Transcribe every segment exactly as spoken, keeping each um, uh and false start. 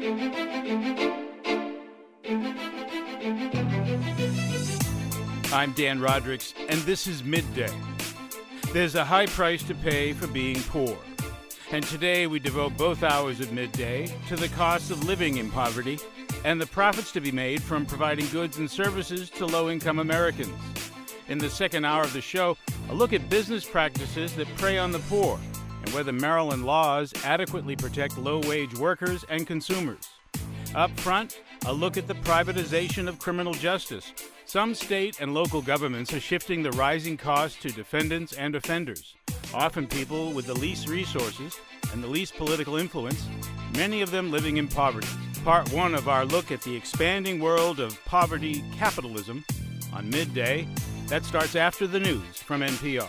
I'm Dan Rodricks, and this is Midday. There's a high price to pay for being poor. And today we devote both hours of Midday to the cost of living in poverty and the profits to be made from providing goods and services to low-income Americans. In the second hour of the show, a look at business practices that prey on the poor and whether Maryland laws adequately protect low-wage workers and consumers. Up front, a look at the privatization of criminal justice. Some state and local governments are shifting the rising costs to defendants and offenders, often people with the least resources and the least political influence, many of them living in poverty. Part one of our look at the expanding world of poverty capitalism on Midday. That starts after the news from N P R.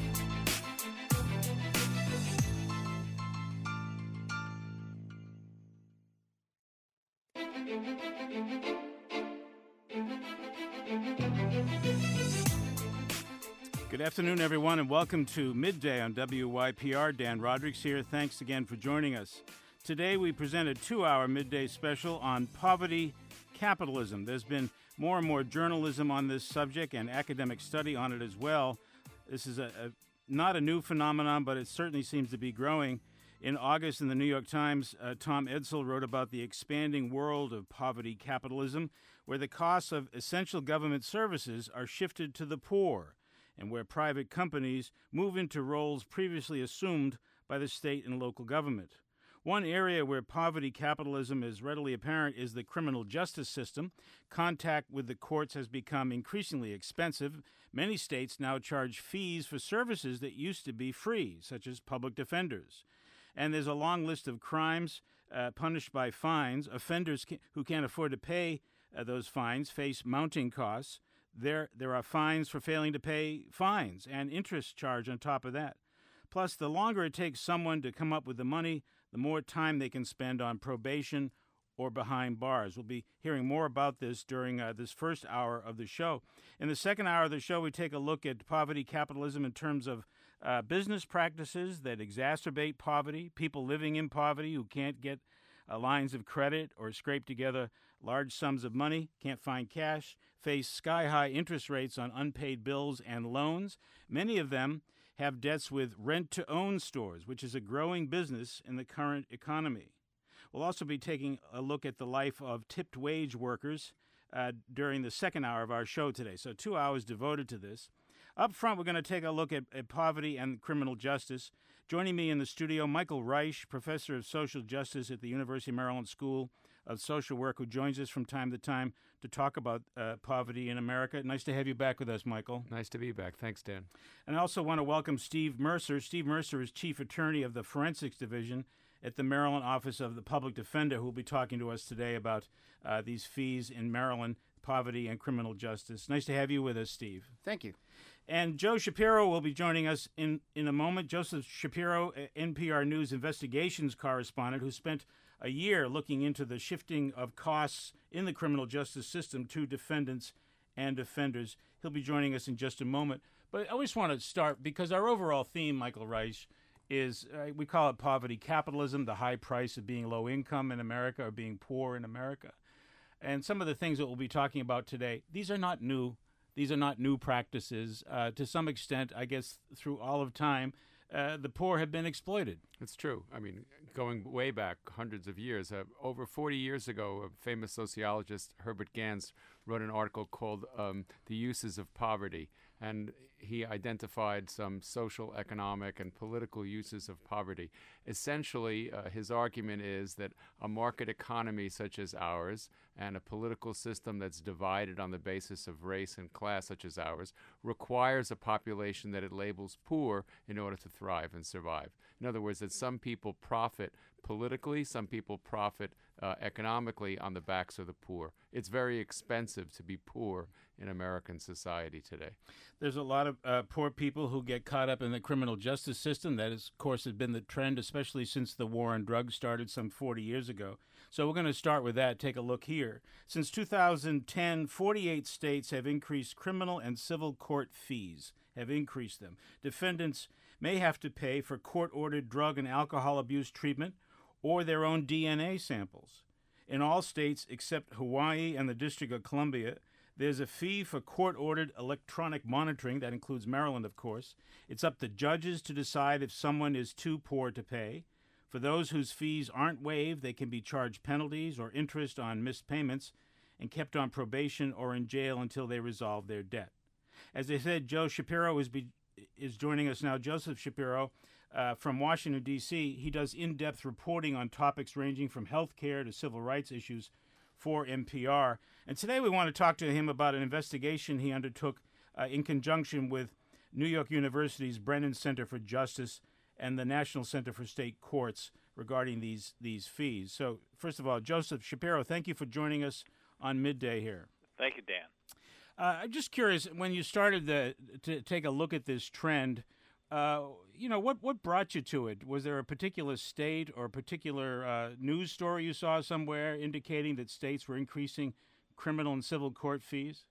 Good afternoon, everyone, and welcome to Midday on W Y P R. Dan Rodricks here. Thanks again for joining us. Today we present a two-hour Midday special on poverty capitalism. There's been more and more journalism on this subject and academic study on it as well. This is a, a not a new phenomenon, but it certainly seems to be growing. In August in the New York Times, uh, Tom Edsall wrote about the expanding world of poverty capitalism, where the costs of essential government services are shifted to the poor, and where private companies move into roles previously assumed by the state and local government. One area where poverty capitalism is readily apparent is the criminal justice system. Contact with the courts has become increasingly expensive. Many states now charge fees for services that used to be free, such as public defenders. And there's a long list of crimes uh, punished by fines. Offenders ca- who can't afford to pay uh, those fines face mounting costs. There, there are fines for failing to pay fines and interest charged on top of that. Plus, the longer it takes someone to come up with the money, the more time they can spend on probation or behind bars. We'll be hearing more about this during uh, this first hour of the show. In the second hour of the show, we take a look at poverty capitalism in terms of uh, business practices that exacerbate poverty, people living in poverty who can't get uh, lines of credit or scrape together large sums of money, can't find cash, face sky-high interest rates on unpaid bills and loans. Many of them have debts with rent-to-own stores, which is a growing business in the current economy. We'll also be taking a look at the life of tipped wage workers uh, during the second hour of our show today. So two hours devoted to this. Up front, we're going to take a look at, at poverty and criminal justice. Joining me in the studio, Michael Reich, professor of social justice at the University of Maryland School of Social Work, who joins us from time to time to talk about uh, poverty in America. Nice to have you back with us, Michael. Nice to be back. Thanks, Dan. And I also want to welcome Steve Mercer. Steve Mercer is Chief Attorney of the Forensics Division at the Maryland Office of the Public Defender, who will be talking to us today about uh, these fees in Maryland, poverty and criminal justice. Nice to have you with us, Steve. Thank you. And Joe Shapiro will be joining us in, in a moment. Joseph Shapiro, N P R News investigations correspondent, who spent a year looking into the shifting of costs in the criminal justice system to defendants and offenders. He'll be joining us in just a moment. But I always want to start, because our overall theme, Michael Reich, is uh, we call it poverty capitalism, the high price of being low income in America or being poor in America. And some of the things that we'll be talking about today, these are not new. These are not new practices. Uh, to some extent, I guess, through all of time, uh, the poor have been exploited. It's true. I mean, going way back hundreds of years, uh, over forty years ago, a famous sociologist, Herbert Gans, wrote an article called um, The Uses of Poverty. And he identified some social, economic, and political uses of poverty. Essentially, uh, his argument is that a market economy such as ours and a political system that's divided on the basis of race and class such as ours requires a population that it labels poor in order to thrive and survive. In other words, that some people profit politically, some people profit uh, economically on the backs of the poor. It's very expensive to be poor in American society today. There's a lot of uh, poor people who get caught up in the criminal justice system. That, is, of course, has been the trend, especially since the war on drugs started some forty years ago. So we're going to start with that. Take a look here. Since two thousand ten, forty-eight states have increased criminal and civil court fees, have increased them. Defendants may have to pay for court-ordered drug and alcohol abuse treatment or their own D N A samples. In all states except Hawaii and the District of Columbia, there's a fee for court-ordered electronic monitoring. That includes Maryland, of course. It's up to judges to decide if someone is too poor to pay. For those whose fees aren't waived, they can be charged penalties or interest on missed payments and kept on probation or in jail until they resolve their debt. As I said, Joe Shapiro is, be, is joining us now. Joseph Shapiro uh, from Washington, D C He does in-depth reporting on topics ranging from health care to civil rights issues for N P R. And today we want to talk to him about an investigation he undertook uh, in conjunction with New York University's Brennan Center for Justice and the National Center for State Courts regarding these these fees. So, first of all, Joseph Shapiro, thank you for joining us on Midday here. Thank you, Dan. Uh, I'm just curious, when you started the, to take a look at this trend, uh, you know, what, what brought you to it? Was there a particular state or a particular uh, news story you saw somewhere indicating that states were increasing criminal and civil court fees?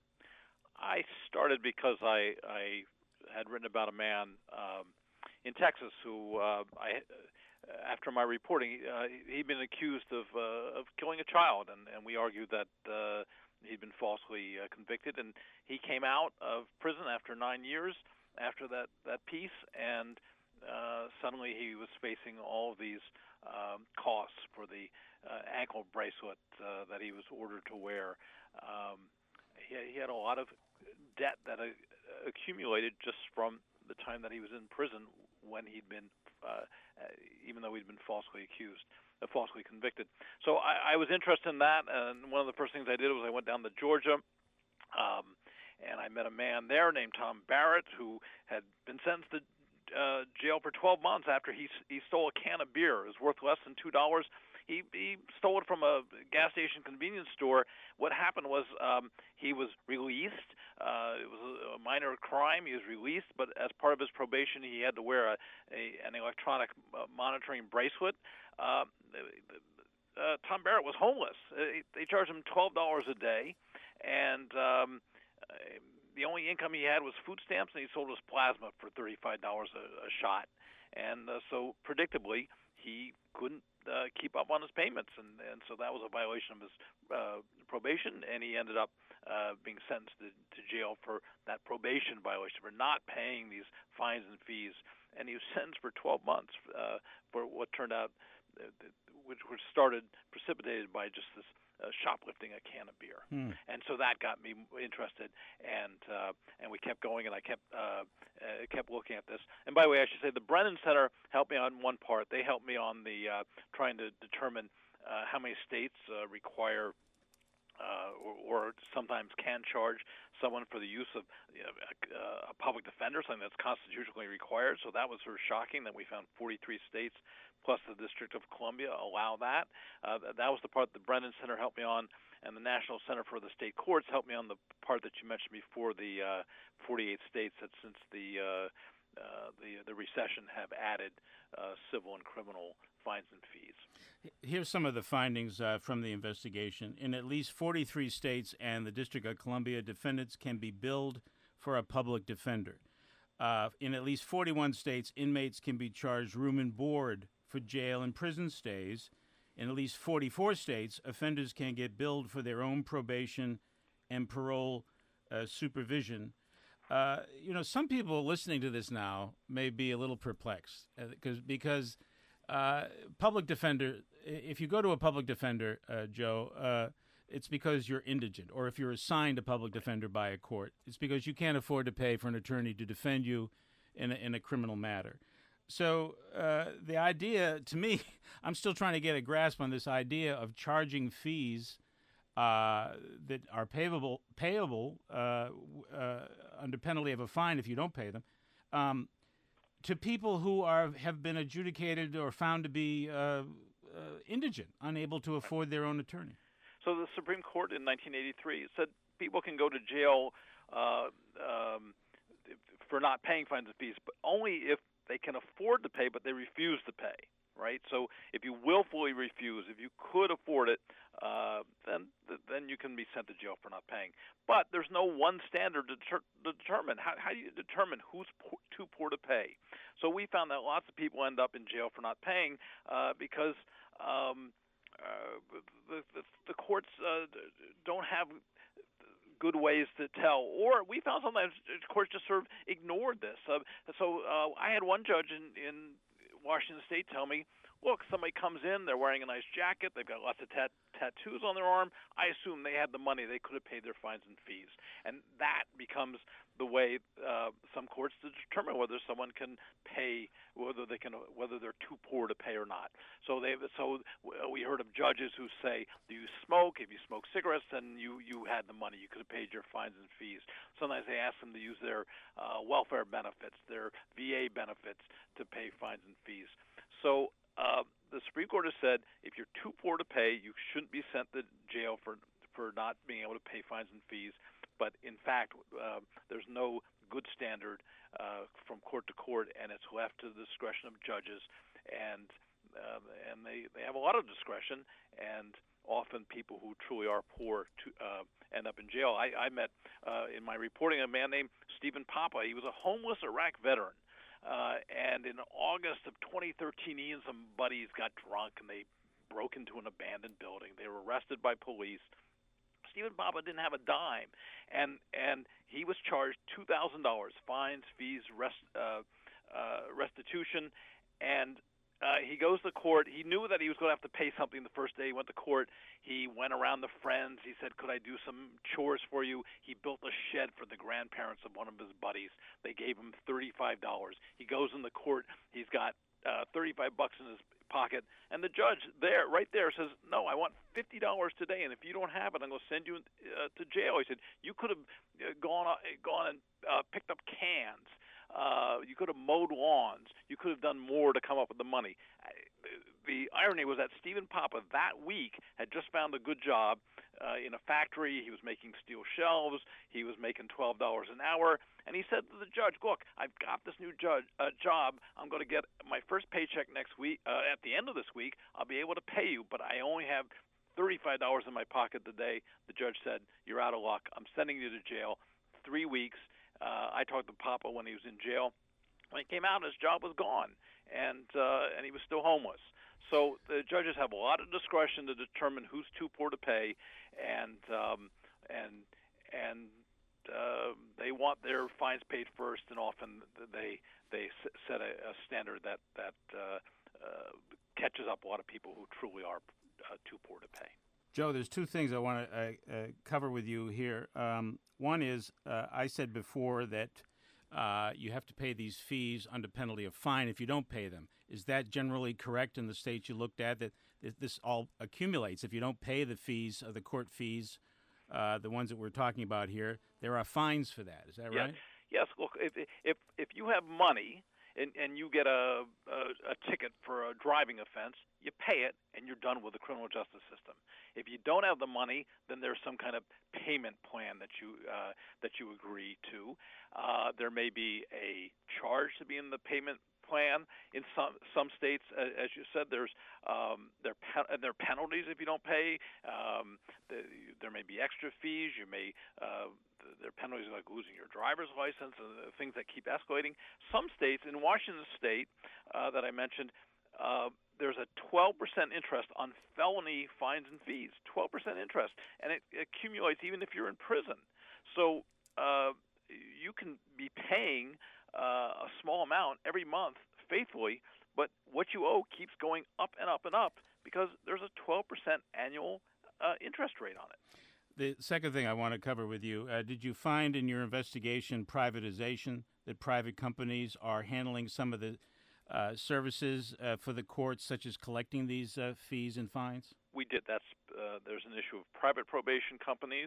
I started because I, I had written about a man um, in Texas who, uh, I, after my reporting, uh, he'd been accused of uh, of killing a child, and, and we argued that uh, he'd been falsely uh, convicted, and he came out of prison after nine years after that, that piece, and uh, suddenly he was facing all of these um, costs for the uh, ankle bracelet uh, that he was ordered to wear. Um, he, he had a lot of debt that uh, accumulated just from the time that he was in prison when he'd been, uh, even though he'd been falsely accused, uh, falsely convicted. So I, I was interested in that, and one of the first things I did was I went down to Georgia, um, and I met a man there named Tom Barrett who had been sentenced to uh, jail for twelve months after he he stole a can of beer. It was worth less than two dollars. He, he stole it from a gas station convenience store. What happened was um, he was released. Uh, it was a minor crime. He was released, but as part of his probation, he had to wear a, a an electronic monitoring bracelet. Uh, uh, Tom Barrett was homeless. Uh, they charged him twelve dollars a day, and um, the only income he had was food stamps, and he sold his plasma for thirty-five dollars a, a shot. And uh, so, predictably, he couldn't uh, keep up on his payments, and, and so that was a violation of his uh, probation, and he ended up uh, being sentenced to, to jail for that probation violation, for not paying these fines and fees. And he was sentenced for twelve months uh, for what turned out, uh, which, which started, precipitated by just this Uh, shoplifting a can of beer. Hmm. And so that got me interested, and uh, and we kept going, and I kept uh, uh, kept looking at this. And by the way, I should say the Brennan Center helped me on one part. They helped me on the uh, trying to determine uh, how many states uh, require uh, or, or sometimes can charge someone for the use of you know, a, a public defender, something that's constitutionally required. So that was sort of shocking that we found forty-three states plus the District of Columbia allow that. Uh, that was the part the Brennan Center helped me on, and the National Center for the State Courts helped me on the part that you mentioned before, the uh, forty-eight states that since the uh, uh, the the recession have added uh, civil and criminal fines and fees. Here's some of the findings uh, from the investigation. In at least forty-three states and the District of Columbia, defendants can be billed for a public defender. Uh, in at least forty-one states, inmates can be charged room and board for jail and prison stays. In at least forty-four states, offenders can get billed for their own probation and parole uh, supervision. Uh, you know, some people listening to this now may be a little perplexed uh, because because uh, public defender. If you go to a public defender, uh, Joe, uh, it's because you're indigent, or if you're assigned a public defender by a court, it's because you can't afford to pay for an attorney to defend you in a, in a criminal matter. So uh, the idea, to me, I'm still trying to get a grasp on this idea of charging fees uh, that are payable, payable uh, uh, under penalty of a fine if you don't pay them, um, to people who are have been adjudicated or found to be uh, uh, indigent, unable to afford their own attorney. So the Supreme Court in nineteen eighty-three said people can go to jail uh, um, for not paying fines and fees, but only if they can afford to pay, but they refuse to pay, right? So if you willfully refuse, if you could afford it, uh, then then you can be sent to jail for not paying. But there's no one standard to, deter- to determine. How, how do you determine who's poor, too poor to pay? So we found that lots of people end up in jail for not paying uh, because um, uh, the, the courts uh, don't have good ways to tell, or we found sometimes courts just sort of ignored this. Uh, so uh, I had one judge in, in Washington State tell me, look, somebody comes in, they're wearing a nice jacket, they've got lots of tat- tattoos on their arm. I assume they had the money, they could have paid their fines and fees. And that becomes the way uh, some courts to determine whether someone can pay, whether they can, whether they're too poor to pay or not. So they, so we heard of judges who say, do you smoke? If you smoke cigarettes, then you, you had the money, you could have paid your fines and fees. Sometimes they ask them to use their uh, welfare benefits, their V A benefits to pay fines and fees. So Uh, the Supreme Court has said if you're too poor to pay, you shouldn't be sent to jail for for not being able to pay fines and fees. But in fact, uh, there's no good standard uh, from court to court, and it's left to the discretion of judges. And uh, and they, they have a lot of discretion, and often people who truly are poor to, uh, end up in jail. I, I met uh, in my reporting a man named Stephen Papa. He was a homeless Iraq veteran. Uh, and in August of twenty thirteen, he and some buddies got drunk and they broke into an abandoned building. They were arrested by police. Stephen Papa didn't have a dime, and and he was charged two thousand dollars fines, fees, rest, uh, uh, restitution, and uh, he goes to court. He knew that he was going to have to pay something the first day he went to court. He went around the friends. He said, could I do some chores for you? He built a shed for the grandparents of one of his buddies. They gave him thirty-five dollars. He goes in the court. He's got uh, thirty-five bucks in his pocket. And the judge there, right there, says, no, I want fifty dollars today, and if you don't have it, I'm going to send you uh, to jail. He said, you could have uh, gone, uh, gone and uh, picked up cans. Uh, you could have mowed lawns. You could have done more to come up with the money. The irony was that Stephen Papa that week had just found a good job uh, in a factory. He was making steel shelves. He was making twelve dollars an hour. And he said to the judge, look, I've got this new judge, uh, job. I'm going to get my first paycheck next week. Uh, at the end of this week, I'll be able to pay you, but I only have thirty-five dollars in my pocket today. The judge said, you're out of luck. I'm sending you to jail. Three weeks. Uh, I talked to Papa when he was in jail. When he came out, his job was gone, and uh, and he was still homeless. So the judges have a lot of discretion to determine who's too poor to pay, and um, and and uh, they want their fines paid first, and often they they set a, a standard that that uh, uh, catches up a lot of people who truly are uh, too poor to pay. Joe, there's two things I want to uh, uh, cover with you here. Um, one is uh, I said before that uh, you have to pay these fees under penalty of fine if you don't pay them. Is that generally correct in the states you looked at, that this all accumulates? If you don't pay the fees, uh, the court fees, uh, the ones that we're talking about here, there are fines for that. Is that yes. right? Yes. Look, if if if you have money and, and you get a, a a ticket for a driving offense, you pay it and you're done with the criminal justice system. If you don't have the money, then there's some kind of payment plan that you uh, that you agree to. Uh, there may be a charge to be in the payment plan. In some some states, uh, as you said, there's um, there pe- there are penalties if you don't pay. Um, the, there may be extra fees. You may uh, there are penalties like losing your driver's license and things that keep escalating. Some states, in Washington State, uh, that I mentioned, uh, there's a twelve percent interest on felony fines and fees. twelve percent interest, and it, it accumulates even if you're in prison. So uh, you can be paying uh, a small amount every month faithfully, but what you owe keeps going up and up and up because there's a twelve percent annual uh, interest rate on it. The second thing I want to cover with you, uh, did you find in your investigation privatization, that private companies are handling some of the uh, services uh, for the courts, such as collecting these uh, fees and fines? We did. That's uh, there's an issue of private probation companies.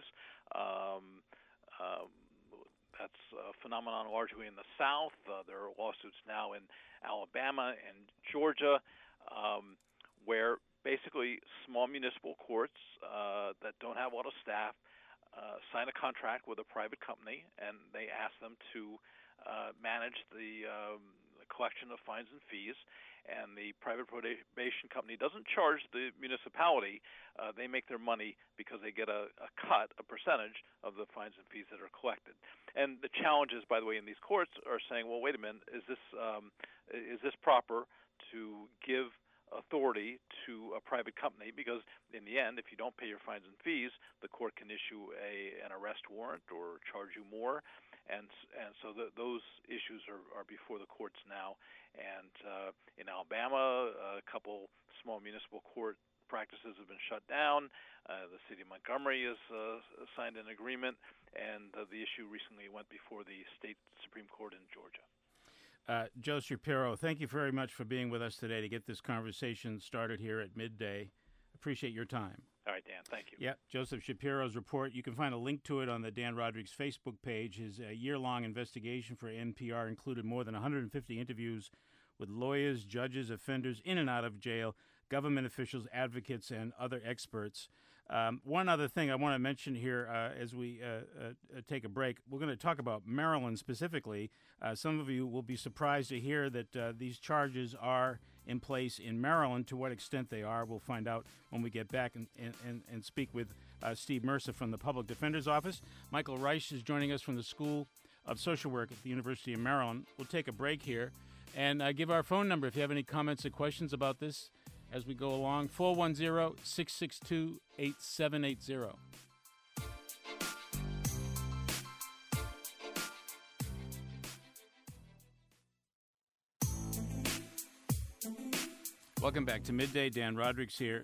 Um, um, that's a phenomenon largely in the South. Uh, there are lawsuits now in Alabama and Georgia, um, where basically small municipal courts uh, that don't have a lot of staff uh, sign a contract with a private company, and they ask them to uh, manage the, um, the collection of fines and fees. And the private probation company doesn't charge the municipality. Uh, they make their money because they get a, a cut, a percentage of the fines and fees that are collected. And the challenges, by the way, in these courts are saying, well, wait a minute, is this um, is this proper to give authority to a private company, because in the end, if you don't pay your fines and fees, the court can issue a an arrest warrant or charge you more, and and so the, those issues are, are before the courts now. And uh, in Alabama, a couple small municipal court practices have been shut down. Uh, the city of Montgomery has uh, signed an agreement, and uh, the issue recently went before the state Supreme Court in Georgia. Uh, Joe Shapiro, thank you very much for being with us today to get this conversation started here at midday. Appreciate your time. All right, Dan, thank you. Yeah, Joseph Shapiro's report. You can find a link to it on the Dan Rodrigues Facebook page. His uh, year-long investigation for N P R included more than one hundred fifty interviews with lawyers, judges, offenders in and out of jail, government officials, advocates, and other experts. Um, one other thing I want to mention here uh, as we uh, uh, take a break, we're going to talk about Maryland specifically. Uh, some of you will be surprised to hear that uh, these charges are in place in Maryland. To what extent they are, we'll find out when we get back and, and, and speak with uh, Steve Mercer from the Public Defender's Office. Michael Reich is joining us from the School of Social Work at the University of Maryland. We'll take a break here and uh, give our phone number if you have any comments or questions about this as we go along, four one zero, six six two, eight seven eight zero. Welcome back to Midday. Dan Rodrigues here.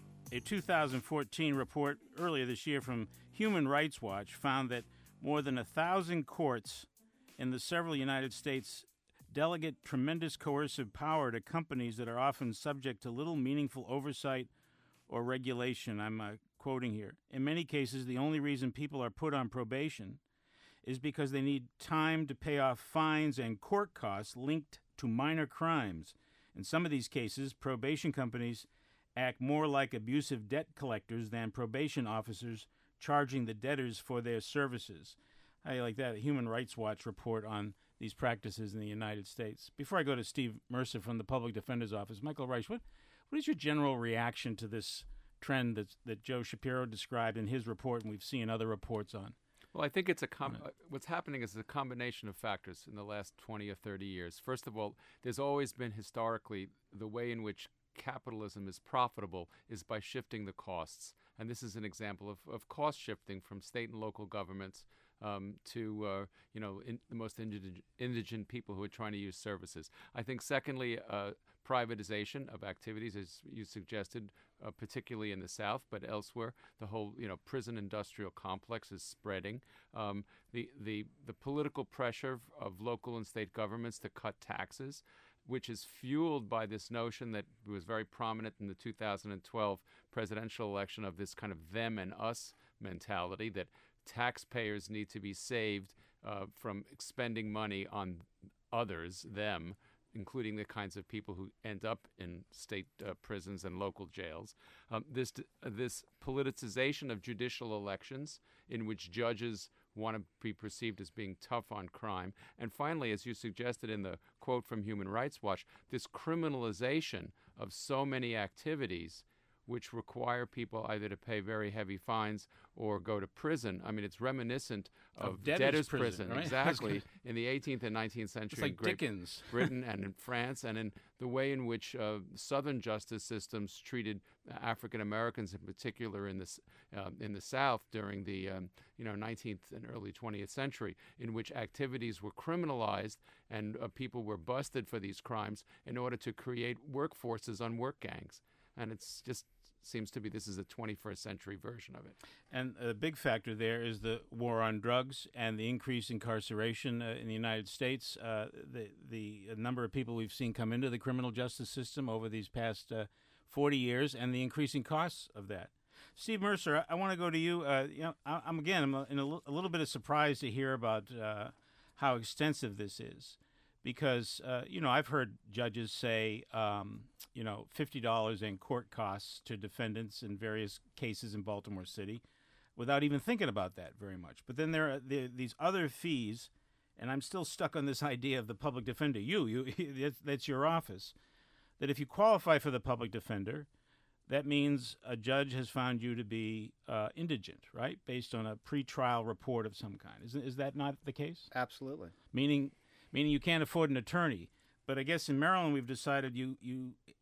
A two thousand fourteen report earlier this year from Human Rights Watch found that more than a thousand courts in the several United States delegate tremendous coercive power to companies that are often subject to little meaningful oversight or regulation. I'm uh, quoting here. In many cases, the only reason people are put on probation is because they need time to pay off fines and court costs linked to minor crimes. In some of these cases, probation companies act more like abusive debt collectors than probation officers charging the debtors for their services. How do you like that? A Human Rights Watch report on these practices in the United States. Before I go to Steve Mercer from the Public Defender's Office, Michael Reich, what, what is your general reaction to this trend that, that Joe Shapiro described in his report and we've seen other reports on? Well, I think it's a com- uh, what's happening is a combination of factors in the last twenty or thirty years. First of all, there's always been historically the way in which capitalism is profitable is by shifting the costs. And this is an example of, of cost shifting from state and local governments um, to, uh, you know, in, the most indig- indigent people who are trying to use services. I think, secondly, uh, privatization of activities, as you suggested, uh, particularly in the South, but elsewhere, the whole, you know, prison industrial complex is spreading. Um, the, the, the political pressure of local and state governments to cut taxes, which is fueled by this notion that was very prominent in the two thousand twelve presidential election of this kind of them and us mentality, that taxpayers need to be saved uh, from expending money on others, them, including the kinds of people who end up in state uh, prisons and local jails. Um, this uh, this politicization of judicial elections in which judges want to be perceived as being tough on crime. And finally, as you suggested in the quote from Human Rights Watch, this criminalization of so many activities which require people either to pay very heavy fines or go to prison. I mean, it's reminiscent of, of debtor's, debtor's prison, prison, right? exactly, in the eighteenth and nineteenth century It's like in Great Dickens. Britain and in France, and in the way in which uh, Southern justice systems treated African Americans, in particular in the uh, in the South during the um, you know nineteenth and early twentieth century, in which activities were criminalized and uh, people were busted for these crimes in order to create workforces on work gangs, and it's just seems to be this is a twenty-first century version of it. And a big factor there is the war on drugs and the increased incarceration uh, in the United States. Uh, the the number of people we've seen come into the criminal justice system over these past uh, forty years, and the increasing costs of that. Steve Mercer, I, I want to go to you. Uh, you know, I, I'm again, I'm in a, l- a little bit of surprise to hear about uh, how extensive this is. Because, uh, you know, I've heard judges say, um, you know, fifty dollars in court costs to defendants in various cases in Baltimore City without even thinking about that very much. But then there are the, these other fees, and I'm still stuck on this idea of the public defender. You, you that's, that's your office, that if you qualify for the public defender, that means a judge has found you to be uh, indigent, right, based on a pretrial report of some kind. Is, is that not the case? Absolutely. Meaning... meaning you can't afford an attorney. But I guess in Maryland we've decided you, you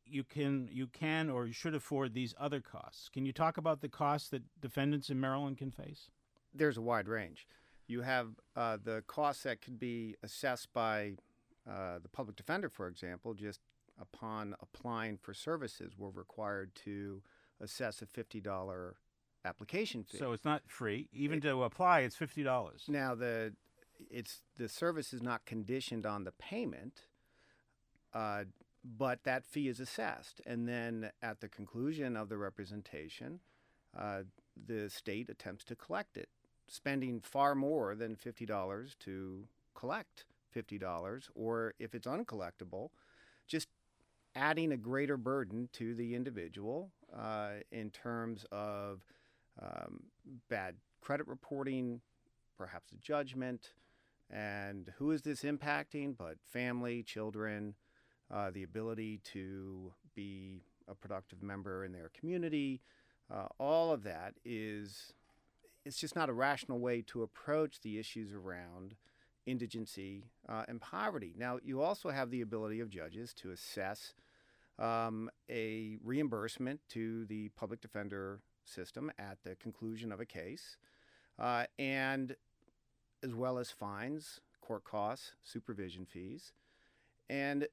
you can you can or should afford these other costs. Can you talk about the costs that defendants in Maryland can face? There's a wide range. You have uh, the costs that could be assessed by uh, the public defender, for example, just upon applying for services, we're required to assess a fifty dollars application fee. So it's not free. Even it, to apply, it's fifty dollars. Now, the it's the service is not conditioned on the payment, uh, but that fee is assessed. And then at the conclusion of the representation, uh, the state attempts to collect it, spending far more than fifty dollars to collect fifty dollars, or if it's uncollectible, just adding a greater burden to the individual uh, in terms of um, bad credit reporting, perhaps a judgment, and who is this impacting? But family, children, uh, the ability to be a productive member in their community, uh, all of that is, it's just not a rational way to approach the issues around indigency uh, and poverty. Now, you also have the ability of judges to assess um, a reimbursement to the public defender system at the conclusion of a case, uh, and as well as fines, court costs, supervision fees. And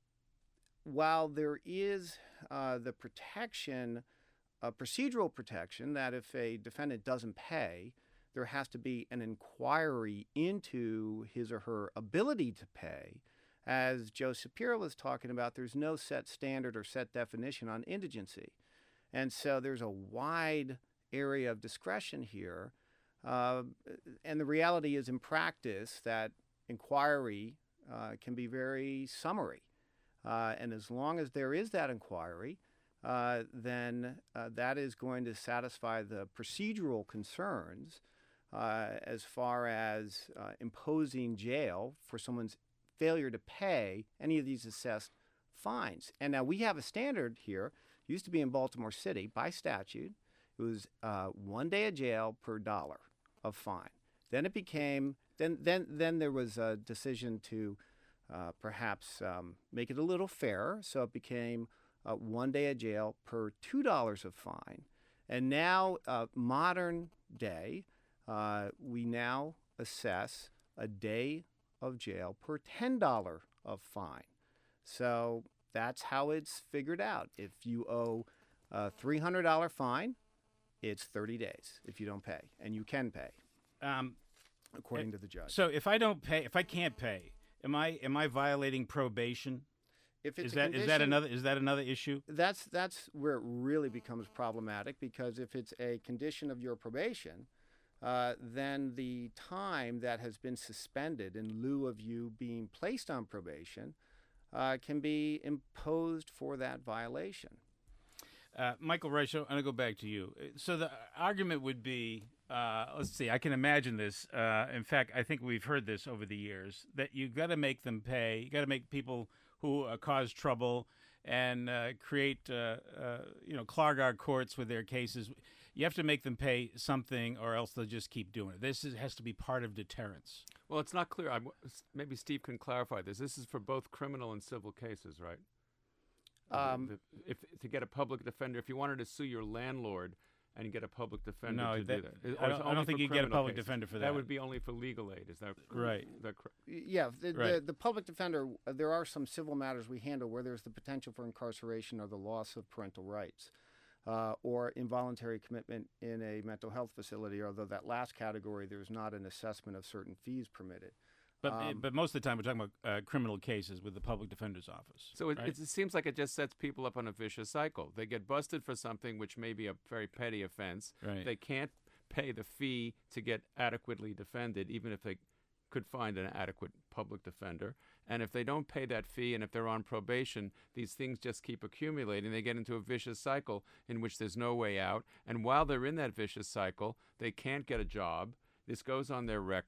while there is uh, the protection, uh, procedural protection, that if a defendant doesn't pay, there has to be an inquiry into his or her ability to pay. As Joe Shapiro was talking about, there's no set standard or set definition on indigency. And so there's a wide area of discretion here. Uh, and the reality is, in practice, that inquiry uh, can be very summary. Uh, and as long as there is that inquiry, uh, then uh, that is going to satisfy the procedural concerns uh, as far as uh, imposing jail for someone's failure to pay any of these assessed fines. And now we have a standard here. It used to be in Baltimore City by statute. It was uh, one day of jail per dollar of fine. Then it became, then then then there was a decision to uh, perhaps um, make it a little fairer. So it became uh, one day of jail per two dollars of fine. And now, uh, modern day, uh, we now assess a day of jail per ten dollars of fine. So that's how it's figured out. If you owe a three hundred dollars fine, it's thirty days if you don't pay, and you can pay, um, according it, to the judge. So if I don't pay, if I can't pay, am I am I violating probation? If it's is a that condition, is that another is that another issue? That's that's where it really becomes problematic, because if it's a condition of your probation, uh, then the time that has been suspended in lieu of you being placed on probation uh, can be imposed for that violation. Uh, Michael Reich, I'm going to go back to you. So the argument would be, uh, let's see, I can imagine this. Uh, in fact, I think we've heard this over the years, that you've got to make them pay. You got to make people who uh, cause trouble and uh, create, uh, uh, you know, clog our courts with their cases. You have to make them pay something, or else they'll just keep doing it. This is, has to be part of deterrence. Well, it's not clear. I'm, maybe Steve can clarify this. This is for both criminal and civil cases, right? Um, the, the, if to get a public defender, if you wanted to sue your landlord and you get a public defender no, to that, do that, I don't, I don't think you get a public cases? defender for that. That would be only for legal aid. Is that right? That yeah, the, right. the, the public defender. Uh, there are some civil matters we handle where there's the potential for incarceration or the loss of parental rights, uh, or involuntary commitment in a mental health facility. Although that last category, there's not an assessment of certain fees permitted. But um, but most of the time we're talking about uh, criminal cases with the public defender's office. So it, right? it seems like it just sets people up on a vicious cycle. They get busted for something which may be a very petty offense. Right. They can't pay the fee to get adequately defended, even if they could find an adequate public defender. And if they don't pay that fee, and if they're on probation, these things just keep accumulating. They get into a vicious cycle in which there's no way out. And while they're in that vicious cycle, they can't get a job. This goes on their record.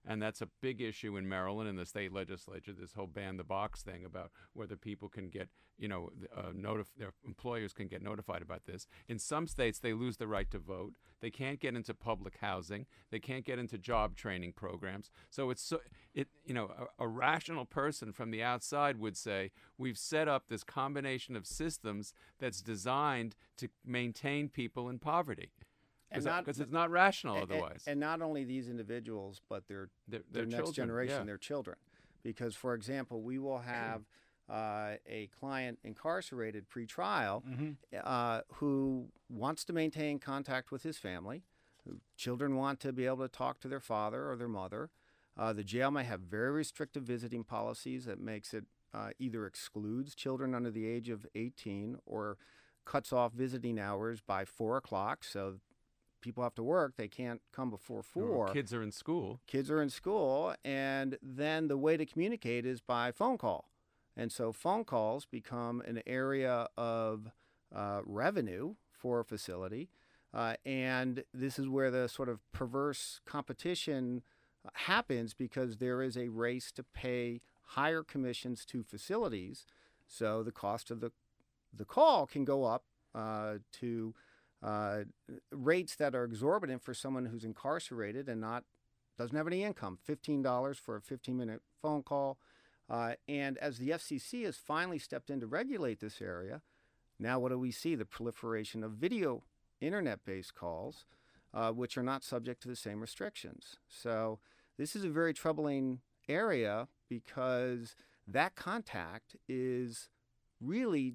And that's a big issue in Maryland in the state legislature, this whole ban the box thing about whether people can get, you know, uh, notif- their employers can get notified about this. In some states, they lose the right to vote. They can't get into public housing. They can't get into job training programs. So it's, so, it, you know, a, a rational person from the outside would say, we've set up this combination of systems that's designed to maintain people in poverty. Because it's not rational and, otherwise. And not only these individuals, but their, their, their, their next children, generation, yeah. their children. Because, for example, we will have uh, a client incarcerated pre-trial Mm-hmm. uh, who wants to maintain contact with his family. Who, children want to be able to talk to their father or their mother. Uh, the jail may have very restrictive visiting policies that makes it uh, either excludes children under the age of eighteen or cuts off visiting hours by four o'clock. So people have to work. They can't come before four. Or kids are in school. Kids are in school. And then the way to communicate is by phone call. And so phone calls become an area of uh, revenue for a facility. Uh, and this is where the sort of perverse competition happens because there is a race to pay higher commissions to facilities. So the cost of the, the call can go up uh, to Uh, rates that are exorbitant for someone who's incarcerated and not doesn't have any income. fifteen dollars for a fifteen-minute phone call. Uh, and as the F C C has finally stepped in to regulate this area, now what do we see? The proliferation of video internet-based calls, uh, which are not subject to the same restrictions. So this is a very troubling area because that contact is really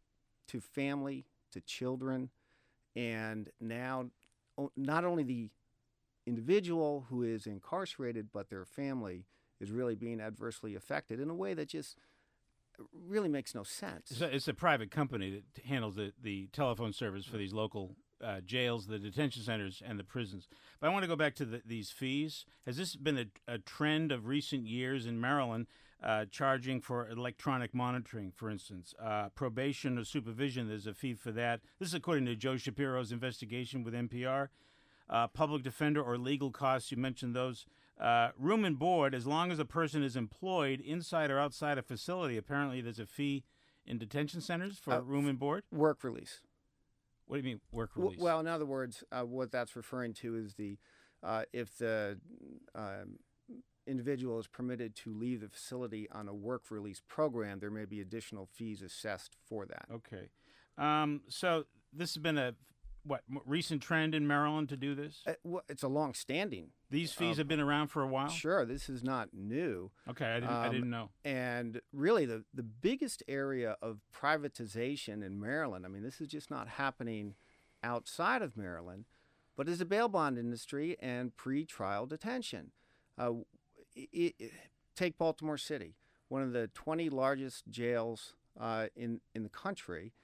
to family, to children, and now not only the individual who is incarcerated, but their family is really being adversely affected in a way that just really makes no sense. It's a, it's a private company that handles the, the telephone service for these local uh, jails, the detention centers, and the prisons. But I want to go back to the, these fees. Has this been a, a trend of recent years in Maryland, uh, charging for electronic monitoring, for instance? Uh, probation or supervision, there's a fee for that. This is according to Joe Shapiro's investigation with N P R. Uh, public defender or legal costs, you mentioned those. Uh, room and board, as long as a person is employed inside or outside a facility, apparently there's a fee in detention centers for uh, room and board? Work release. What do you mean, work release? W- well, in other words, uh, what that's referring to is the uh, if the um, individual is permitted to leave the facility on a work release program, there may be additional fees assessed for that. Okay. Um, so this has been a what m- recent trend in Maryland to do this? Uh, well, it's a long-standing. These fees um, have been around for a while? Sure, this is not new. Okay, I didn't, I Um, didn't know. And really, the, the biggest area of privatization in Maryland, I mean, this is just not happening outside of Maryland, but is the bail bond industry and pretrial detention. Uh, it, it, take Baltimore City, one of the twenty largest jails uh, in, in the country,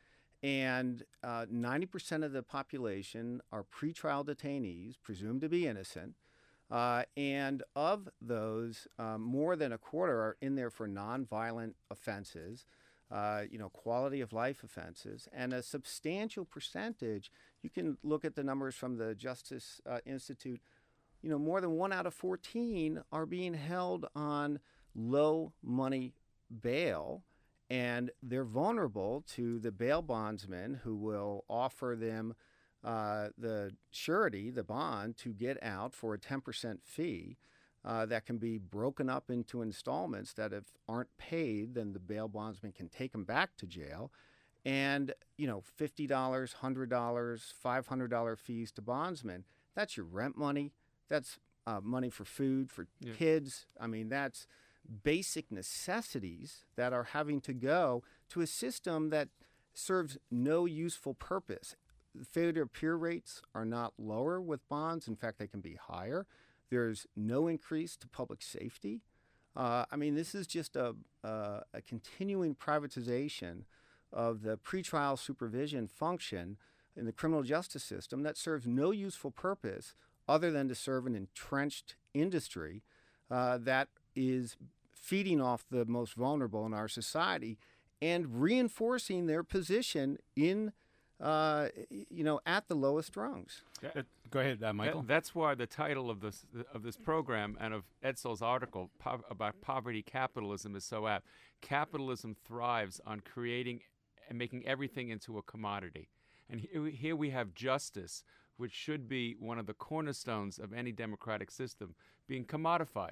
and uh, ninety percent of the population are pretrial detainees, presumed to be innocent. Uh, and of those, um, more than a quarter are in there for nonviolent offenses, uh, you know, quality of life offenses, and a substantial percentage. You can look at the numbers from the Justice uh, Institute. You know, more than one out of fourteen are being held on low money bail, and they're vulnerable to the bail bondsman who will offer them Uh, the surety, the bond, to get out for a ten percent fee uh, that can be broken up into installments that if aren't paid, then the bail bondsman can take them back to jail. And, you know, fifty dollars, one hundred dollars, five hundred dollars fees to bondsmen, that's your rent money. That's uh, money for food, for Yeah. kids. I mean, that's basic necessities that are having to go to a system that serves no useful purpose. Failure to appear rates are not lower with bonds. In fact, they can be higher. There's no increase to public safety. Uh, I mean, this is just a, a, a continuing privatization of the pretrial supervision function in the criminal justice system that serves no useful purpose other than to serve an entrenched industry uh, that is feeding off the most vulnerable in our society and reinforcing their position in uh, you know, at the lowest rungs. Uh, Go ahead, uh, Michael. That- that's why the title of this of this program and of Edsall's article po- about poverty capitalism is so apt. Capitalism thrives on creating and making everything into a commodity. And here, here we have justice, which should be one of the cornerstones of any democratic system, being commodified.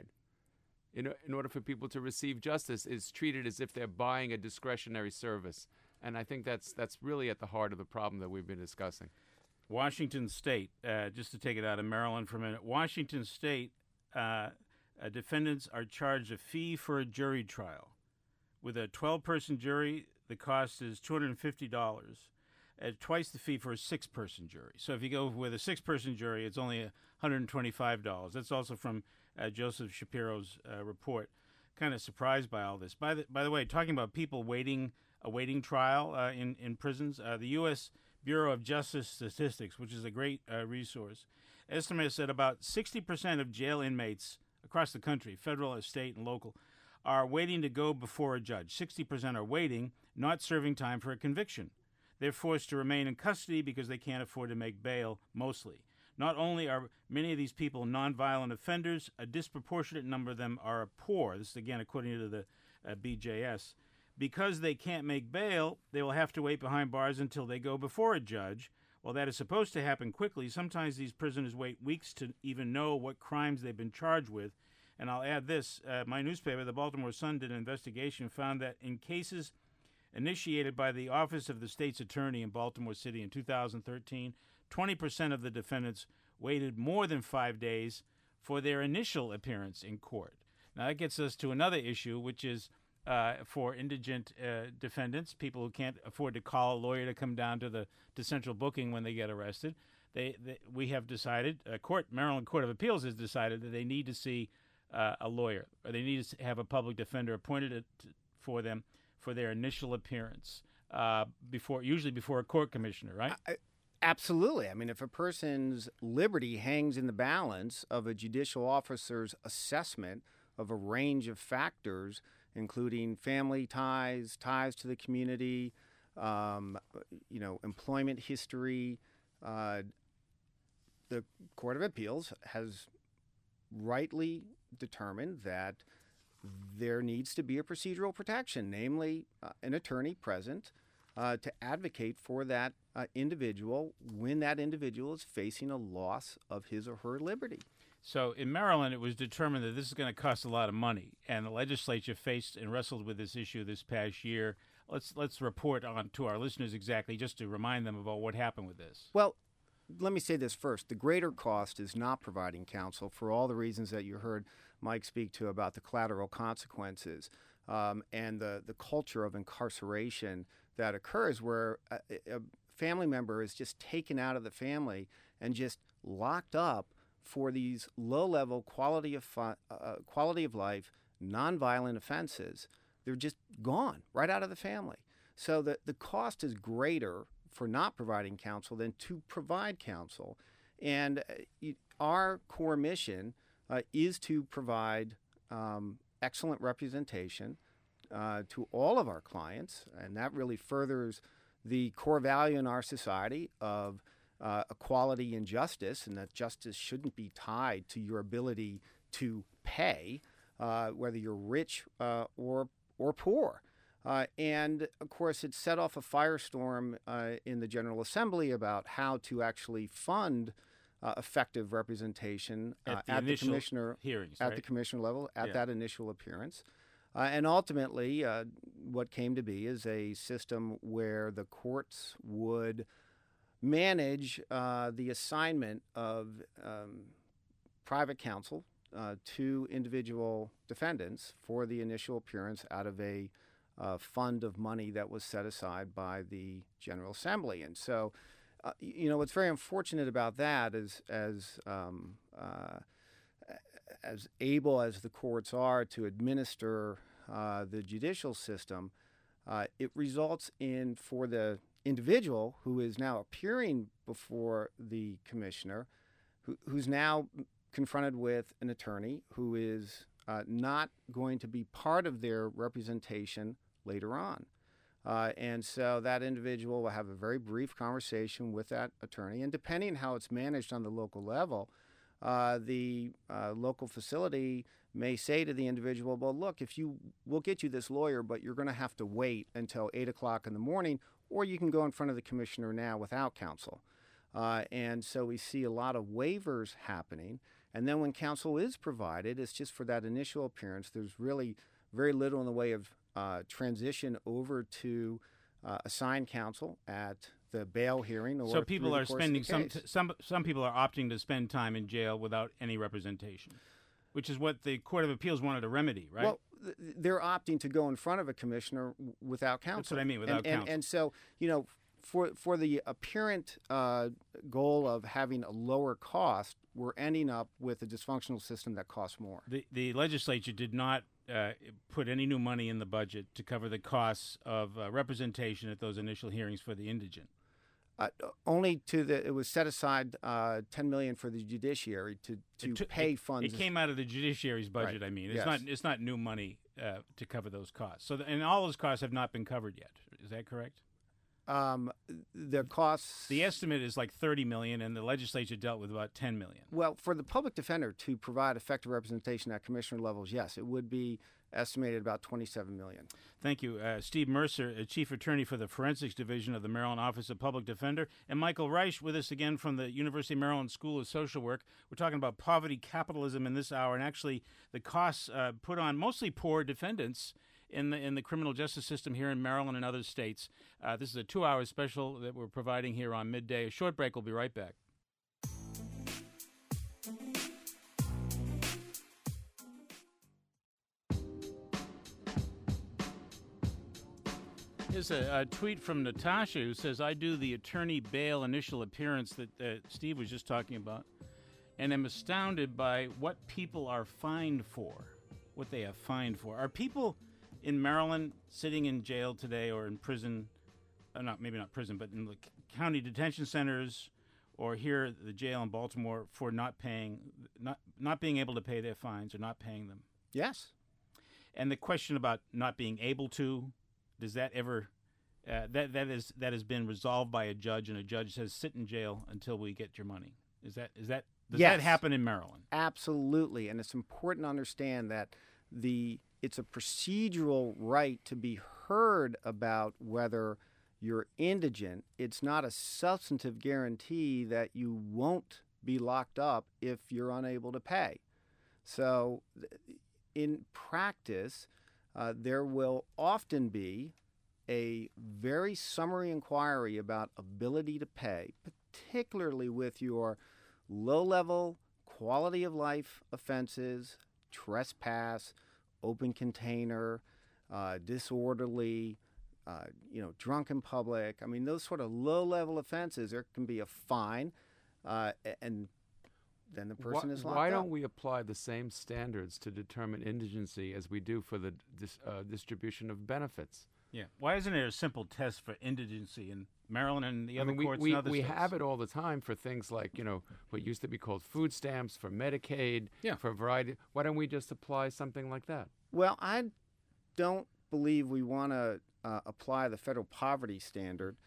In, in order for people to receive justice, is treated as if they're buying a discretionary service. And I think that's that's really at the heart of the problem that we've been discussing. Washington State, uh, just to take it out of Maryland for a minute, Washington State uh, uh, defendants are charged a fee for a jury trial. With a twelve-person jury, the cost is two hundred fifty dollars, at twice the fee for a six-person jury. So if you go with a six-person jury, it's only one hundred twenty-five dollars. That's also from uh, Joseph Shapiro's uh, report. Kind of surprised by all this. By the, by the way, talking about people waiting, awaiting trial uh, in, in prisons, uh, the U S Bureau of Justice Statistics, which is a great uh, resource, estimates that about sixty percent of jail inmates across the country, federal, state, and local, are waiting to go before a judge. sixty percent are waiting, not serving time for a conviction. They're forced to remain in custody because they can't afford to make bail, mostly. Not only are many of these people nonviolent offenders, a disproportionate number of them are poor. This is, again, according to the uh, B J S. Because they can't make bail, they will have to wait behind bars until they go before a judge. While that is supposed to happen quickly, sometimes these prisoners wait weeks to even know what crimes they've been charged with. And I'll add this. Uh, my newspaper, the Baltimore Sun, did an investigation, found that in cases initiated by the Office of the State's Attorney in Baltimore City in two thousand thirteen, twenty percent of the defendants waited more than five days for their initial appearance in court. Now, that gets us to another issue, which is uh, for indigent uh, defendants, people who can't afford to call a lawyer to come down to the to central booking when they get arrested. They, they we have decided, uh, court Maryland Court of Appeals has decided that they need to see uh, a lawyer, or they need to have a public defender appointed at, for them for their initial appearance uh, before, usually before a court commissioner, right? I, absolutely. I mean, if a person's liberty hangs in the balance of a judicial officer's assessment of a range of factors, including family ties, ties to the community, um, you know, employment history, uh, the Court of Appeals has rightly determined that there needs to be a procedural protection, namely uh, an attorney present uh, to advocate for that uh, individual when that individual is facing a loss of his or her liberty. So in Maryland, it was determined that this is going to cost a lot of money, and the legislature faced and wrestled with this issue this past year. Let's let's report on to our listeners exactly, just to remind them about what happened with this. Well, let me say this first. The greater cost is not providing counsel for all the reasons that you heard Mike speak to about the collateral consequences um, and the, the culture of incarceration that occurs where a, a family member is just taken out of the family and just locked up for these low-level quality of fu- uh, quality of life, nonviolent offenses. They're just gone right out of the family. So the, the cost is greater for not providing counsel than to provide counsel. And uh, our core mission uh, is to provide um, excellent representation uh, to all of our clients, and that really furthers the core value in our society of uh, equality and justice, and that justice shouldn't be tied to your ability to pay, uh, whether you're rich uh, or or poor. Uh, and, of course, it set off a firestorm uh, in the General Assembly about how to actually fund uh, effective representation uh, At the at the initial commissioner hearings, at right? the commissioner level at Yeah. that initial appearance. Uh, and ultimately, uh, what came to be is a system where the courts would manage uh, the assignment of um, private counsel uh, to individual defendants for the initial appearance out of a uh, fund of money that was set aside by the General Assembly. And so, uh, you know, what's very unfortunate about that is, as um, uh, as able as the courts are to administer uh, the judicial system, uh, it results in, for the individual who is now appearing before the commissioner, who, who's now confronted with an attorney who is uh, not going to be part of their representation later on. Uh, and so that individual will have a very brief conversation with that attorney. And depending on how it's managed on the local level, uh, the uh, local facility may say to the individual, well, look, if you, we'll get you this lawyer, but you're going to have to wait until eight o'clock in the morning, or you can go in front of the commissioner now without counsel. Uh, and so we see a lot of waivers happening. And then when counsel is provided, it's just for that initial appearance. There's really very little in the way of uh, transition over to uh, assigned counsel at the bail hearing. Or so people through the are course of spending the some case. some some people are opting to spend time in jail without any representation, which is what the Court of Appeals wanted to remedy, right? Well, th- they're opting to go in front of a commissioner w- without counsel. That's what I mean, without and, and, counsel. And so, you know, for for the apparent uh, goal of having a lower cost, we're ending up with a dysfunctional system that costs more. The the legislature did not uh, put any new money in the budget to cover the costs of uh, representation at those initial hearings for the indigent. Uh, only to the it was set aside uh, ten million dollars for the judiciary to to It took- pay it, funds. It came out of the judiciary's budget. Right. I mean, it's Yes. not it's not new money uh, to cover those costs. So, the, and all those costs have not been covered yet. Is that correct? Um, the costs. The estimate is like thirty million, and the legislature dealt with about ten million. Well, for the public defender to provide effective representation at commissioner levels, yes, it would be estimated about twenty-seven million dollars. Thank you, uh, Steve Mercer, uh, Chief Attorney for the Forensics Division of the Maryland Office of Public Defender, and Michael Reich with us again from the University of Maryland School of Social Work. We're talking about poverty capitalism in this hour, and actually the costs uh, put on mostly poor defendants in the in the criminal justice system here in Maryland and other states. Uh, this is a two-hour special that we're providing here on Midday. A short break. We'll be right back. Here's a, a tweet from Natasha who says, I do the attorney bail initial appearance that uh, Steve was just talking about, and am astounded by what people are fined for, what they have fined for. Are people in Maryland sitting in jail today or in prison, uh, not maybe not prison, but in the county detention centers or here the jail in Baltimore for not paying, not not being able to pay their fines or not paying them? Yes. And the question about not being able to, does that ever, uh, that that is that has been resolved by a judge, and a judge says sit in jail until we get your money? Is that is that does Yes. that happen in Maryland? Absolutely, and it's important to understand that the it's a procedural right to be heard about whether you're indigent. It's not a substantive guarantee that you won't be locked up if you're unable to pay. So, in practice, uh, there will often be a very summary inquiry about ability to pay, particularly with your low-level quality of life offenses, trespass, open container, uh, disorderly, uh, you know, drunk in public. I mean, those sort of low-level offenses, there can be a fine, uh, and then the person why, is locked Why up. don't we apply the same standards to determine indigency as we do for the dis, uh, distribution of benefits? Yeah. Why isn't there a simple test for indigency in Maryland and the I other mean, we, courts we, in other we states? have it all the time for things like, you know, what used to be called food stamps, for Medicaid, Yeah. for a variety. Why don't we just apply something like that? Well, I don't believe we want to uh, apply the federal poverty standard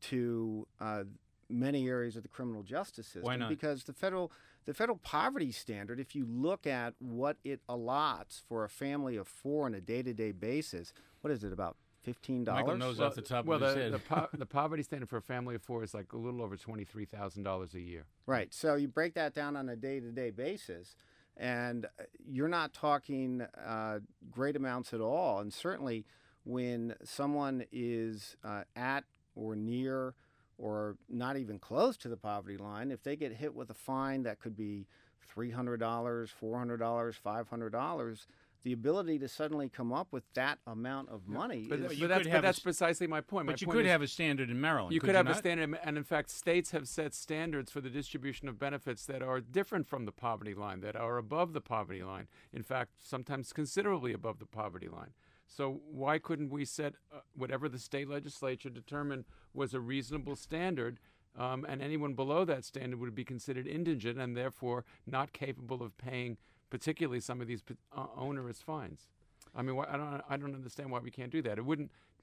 to uh, many areas of the criminal justice system. Why not? Because the federal the federal poverty standard, if you look at what it allots for a family of four on a day-to-day basis, what is it, about fifteen dollars? Michael knows off the top well, of his the, head. the, po- the poverty standard for a family of four is like a little over twenty-three thousand dollars a year. Right. So you break that down on a day-to-day basis, and uh, you're not talking uh, great amounts at all. And certainly when someone is uh, at or near or not even close to the poverty line, if they get hit with a fine that could be three hundred dollars, four hundred dollars, five hundred dollars, the ability to suddenly come up with that amount of money But, is... but you that's, could but have a that's s- precisely my point. My But you point could is have a standard in Maryland. You could could have not? a standard, and in fact, states have set standards for the distribution of benefits that are different from the poverty line, that are above the poverty line. In fact, sometimes considerably above the poverty line. So why couldn't we set uh, whatever the state legislature determined was a reasonable standard, um, and anyone below that standard would be considered indigent and therefore not capable of paying, particularly some of these uh, onerous fines? I mean, why, I don't, I don't understand why we can't do that. It wouldn't,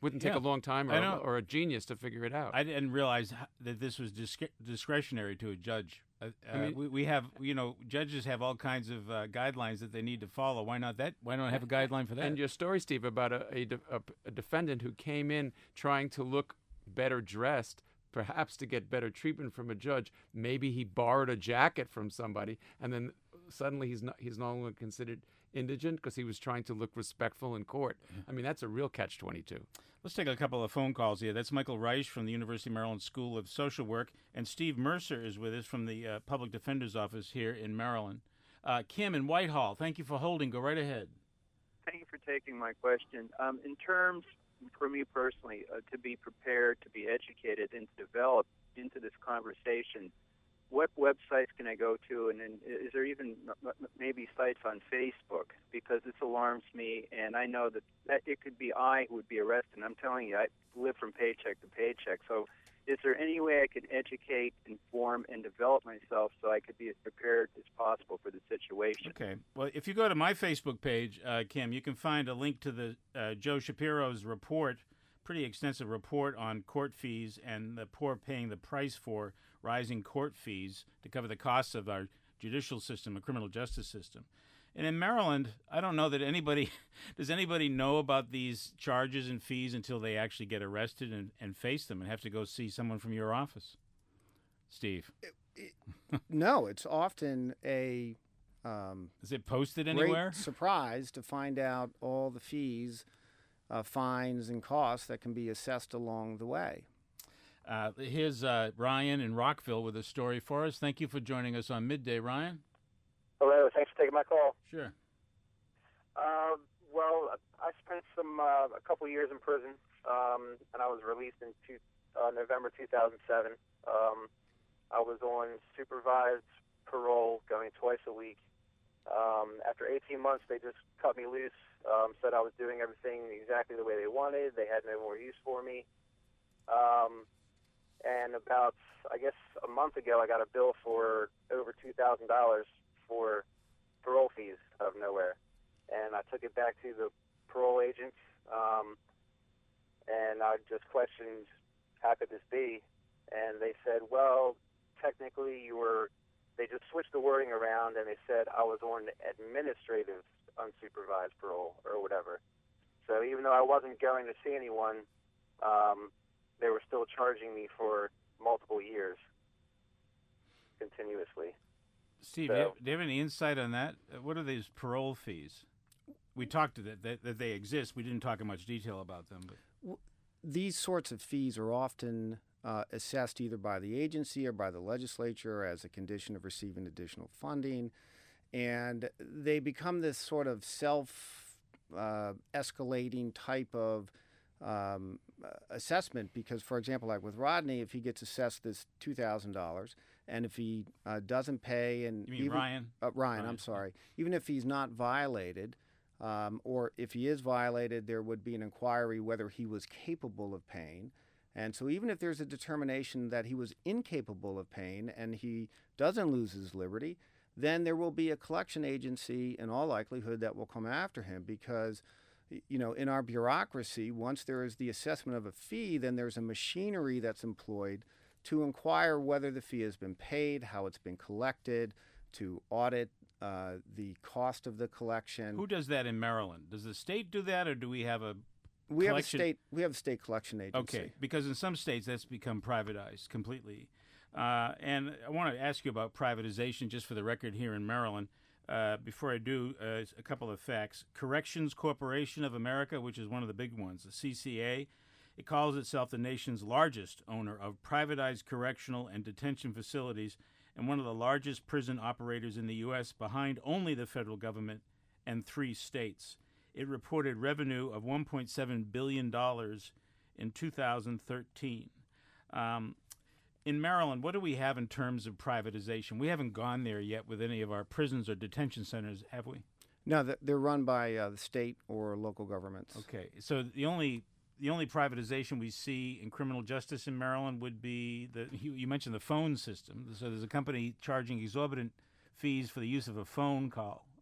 wouldn't take Yeah. a long time or I a, know. or a genius to figure it out. I didn't realize h- that this was disc- discretionary to a judge. Uh, I mean- uh, we, we have, you know, judges have all kinds of uh, guidelines that they need to follow. Why not that? Why not have a guideline for that? And your story, Steve, about a, a, de- a, a defendant who came in trying to look better dressed, perhaps to get better treatment from a judge. Maybe he borrowed a jacket from somebody, and then suddenly he's not he's no longer considered indigent because he was trying to look respectful in court. I mean, that's a real catch twenty-two. Let's take a couple of phone calls here. That's Michael Reich from the University of Maryland School of Social Work, and Steve Mercer is with us from the uh, Public Defender's Office here in Maryland. Uh, Kim in Whitehall, thank you for holding. Go right ahead. Thank you for taking my question. Um, in terms, for me personally, uh, to be prepared, to be educated, and to develop into this conversation, what websites can I go to, and, and is there even m- m- maybe sites on Facebook? Because this alarms me, and I know that, that it could be I who would be arrested. And I'm telling you, I live from paycheck to paycheck. So is there any way I can educate, inform, and develop myself so I could be as prepared as possible for the situation? Okay. Well, if you go to my Facebook page, uh, Kim, you can find a link to the uh, Joe Shapiro's report, pretty extensive report on court fees and the poor paying the price for rising court fees to cover the costs of our judicial system, the criminal justice system. And in Maryland, I don't know that anybody, does anybody know about these charges and fees until they actually get arrested and, and face them and have to go see someone from your office? Steve. No, it's often a um, Is it posted great anywhere? surprise to find out all the fees, uh, fines, and costs that can be assessed along the way. Uh, here's uh, Ryan in Rockville with a story for us. Thank you for joining us on Midday, Ryan. Hello, thanks for taking my call. Sure. Uh, well, I spent some uh, a couple years in prison, um, and I was released in two, uh, November two thousand seven. Um, I was on supervised parole, going twice a week. Um, after eighteen months, they just cut me loose. Um, said I was doing everything exactly the way they wanted. They had no more use for me. Um, and about, I guess, a month ago, I got a bill for over two thousand dollars for parole fees out of nowhere. And I took it back to the parole agent, um, and I just questioned, how could this be? And they said, well, technically you were, they just switched the wording around, and they said I was on administrative unsupervised parole or whatever. So even though I wasn't going to see anyone, um, they were still charging me for multiple years continuously. Steve, So- do, you have, do you have any insight on that? Uh, What are these parole fees? We talked to that, that that they exist. We didn't talk in much detail about them. But These sorts of fees are often uh, assessed either by the agency or by the legislature as a condition of receiving additional funding, and they become this sort of self uh, escalating type of um, uh, assessment because, for example, like with Rodney, if he gets assessed this two thousand dollars, and if he uh, doesn't pay, and you mean even, Ryan? Uh, Ryan, Ryan, I'm sorry. Even if he's not violated, um, or if he is violated, there would be an inquiry whether he was capable of paying. And so even if there's a determination that he was incapable of paying and he doesn't lose his liberty, then there will be a collection agency in all likelihood that will come after him because, you know, in our bureaucracy, once there is the assessment of a fee, then there's a machinery that's employed to inquire whether the fee has been paid, how it's been collected, to audit uh, the cost of the collection. Who does that in Maryland? Does the state do that, or do we have a we have a collection- state. We have a state collection agency. Okay, because in some states that's become privatized completely. Uh, and I want to ask you about privatization, just for the record, here in Maryland. Uh, before I do, uh, a couple of facts. Corrections Corporation of America, which is one of the big ones, the C C A, it calls itself the nation's largest owner of privatized correctional and detention facilities and one of the largest prison operators in the U S, behind only the federal government and three states. It reported revenue of one point seven billion dollars in two thousand thirteen. Um, in Maryland, what do we have in terms of privatization? We haven't gone there yet with any of our prisons or detention centers, have we? No, th- they're run by uh, the state or local governments. Okay, so the only the only privatization we see in criminal justice in Maryland would be the you, you mentioned the phone system. So there's a company charging exorbitant fees for the use of a phone call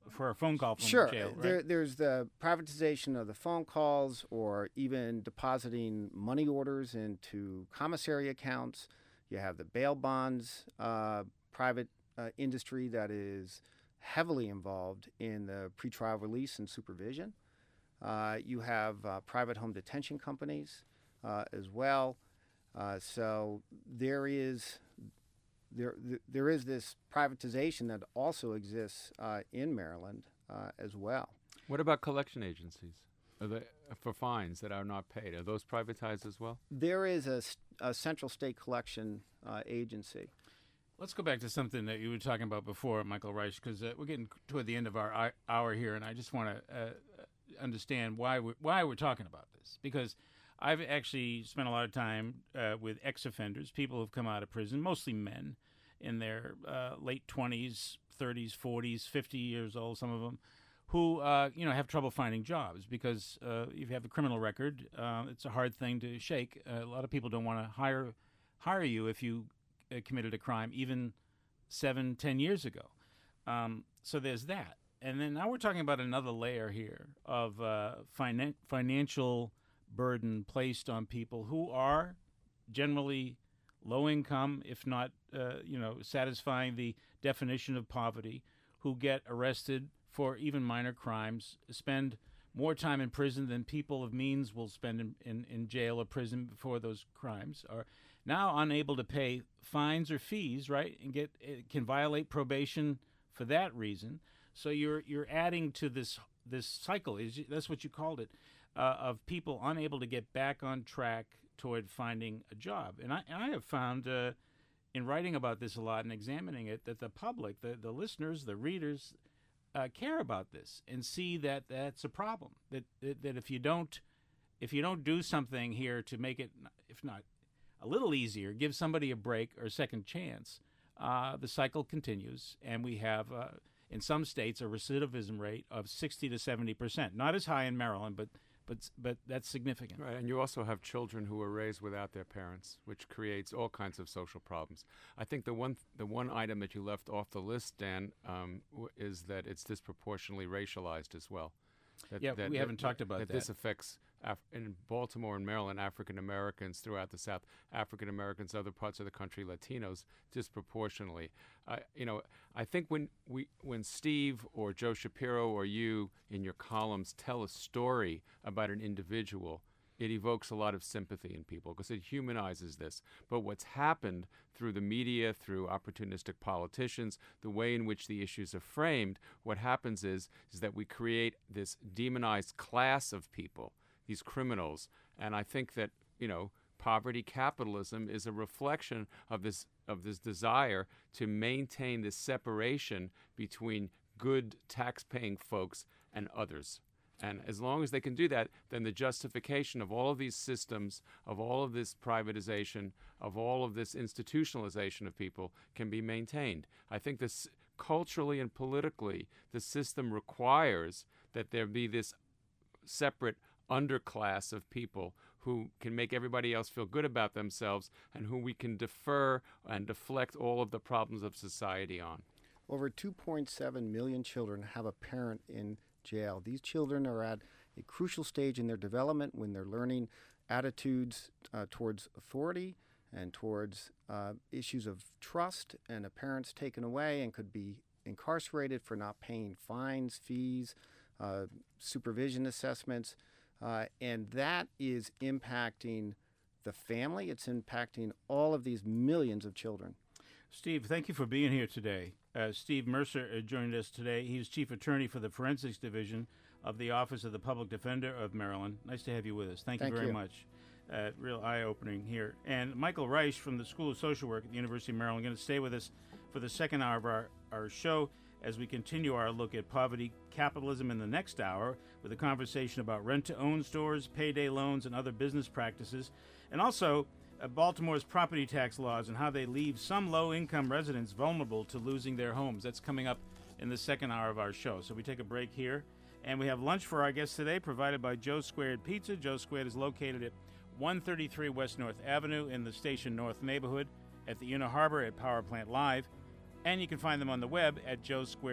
for a phone call from sure. jail, right? There, there's the privatization of the phone calls, or even depositing money orders into commissary accounts. You have the bail bonds, uh, private uh, industry that is heavily involved in the pretrial release and supervision. Uh, you have uh, private home detention companies uh, as well. Uh, so there is there there is this privatization that also exists uh, in Maryland uh, as well. What about collection agencies? Are they, for fines that are not paid, are those privatized as well? There is a, a central state collection uh, agency. Let's go back to something that you were talking about before, Michael Reich, because uh, we're getting toward the end of our I- hour here, and I just want to uh, understand why we're, why we're talking about this. Because I've actually spent a lot of time uh, with ex-offenders, people who've come out of prison, mostly men in their uh, late twenties, thirties, forties, fifty years old, some of them, who uh, you know have trouble finding jobs because uh, if you have a criminal record, uh, it's a hard thing to shake. Uh, a lot of people don't want to hire hire you if you uh, committed a crime, even seven, ten years ago. Um, so there's that, and then now we're talking about another layer here of uh, finan- financial burden placed on people who are generally low income, if not uh, you know satisfying the definition of poverty, who get arrested for even minor crimes, spend more time in prison than people of means will spend in, in, in jail or prison for those crimes, are now unable to pay fines or fees, right, and get can violate probation for that reason. So you're you're adding to this this cycle. Is that's what you called it, uh, of people unable to get back on track toward finding a job. And I and I have found uh, in writing about this a lot and examining it that the public, the the listeners, the readers, Uh, care about this and see that that's a problem. That, that that if you don't if you don't do something here to make it, if not a little easier, give somebody a break or a second chance, uh, the cycle continues, and we have uh, in some states a recidivism rate of sixty to seventy percent. Not as high in Maryland, but but but that's significant. Right, and you also have children who are raised without their parents, which creates all kinds of social problems. I think the one the one item that you left off the list, Dan, um, w- is that it's disproportionately racialized as well. That, Yeah, that, we that, haven't talked about that. that. This affects Af- in Baltimore and Maryland, African Americans throughout the South, African Americans, other parts of the country, Latinos, disproportionately. Uh, you know, I think when we, when Steve or Joe Shapiro or you in your columns tell a story about an individual, it evokes a lot of sympathy in people because it humanizes this. But what's happened through the media, through opportunistic politicians, the way in which the issues are framed, what happens is is that we create this demonized class of people, these criminals. And I think that, you know, poverty capitalism is a reflection of this of this desire to maintain this separation between good tax-paying folks and others. And as long as they can do that, then the justification of all of these systems, of all of this privatization, of all of this institutionalization of people can be maintained. I think this culturally and politically, the system requires that there be this separate underclass of people who can make everybody else feel good about themselves and who we can defer and deflect all of the problems of society on. Over two point seven million children have a parent in jail. These children are at a crucial stage in their development when they're learning attitudes uh, towards authority and towards uh, issues of trust, and a parent's taken away and could be incarcerated for not paying fines, fees, uh, supervision assessments, uh, and that is impacting the family. It's impacting all of these millions of children. Steve, thank you for being here today. Uh, Steve Mercer uh, joined us today. He's Chief Attorney for the Forensics Division of the Office of the Public Defender of Maryland. Nice to have you with us. Thank, Thank you very you. much. Uh, real eye-opening here. And Michael Reich from the School of Social Work at the University of Maryland going to stay with us for the second hour of our, our show as we continue our look at poverty capitalism in the next hour with a conversation about rent-to-own stores, payday loans, and other business practices. And also uh, Baltimore's property tax laws and how they leave some low-income residents vulnerable to losing their homes. That's coming up in the second hour of our show. So we take a break here. And we have lunch for our guests today provided by Joe Squared Pizza. Joe Squared is located at one thirty-three West North Avenue in the Station North neighborhood, at the Inner Harbor at Power Plant Live. And you can find them on the web at joe squared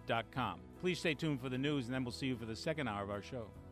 dot com. Please stay tuned for the news, and then we'll see you for the second hour of our show.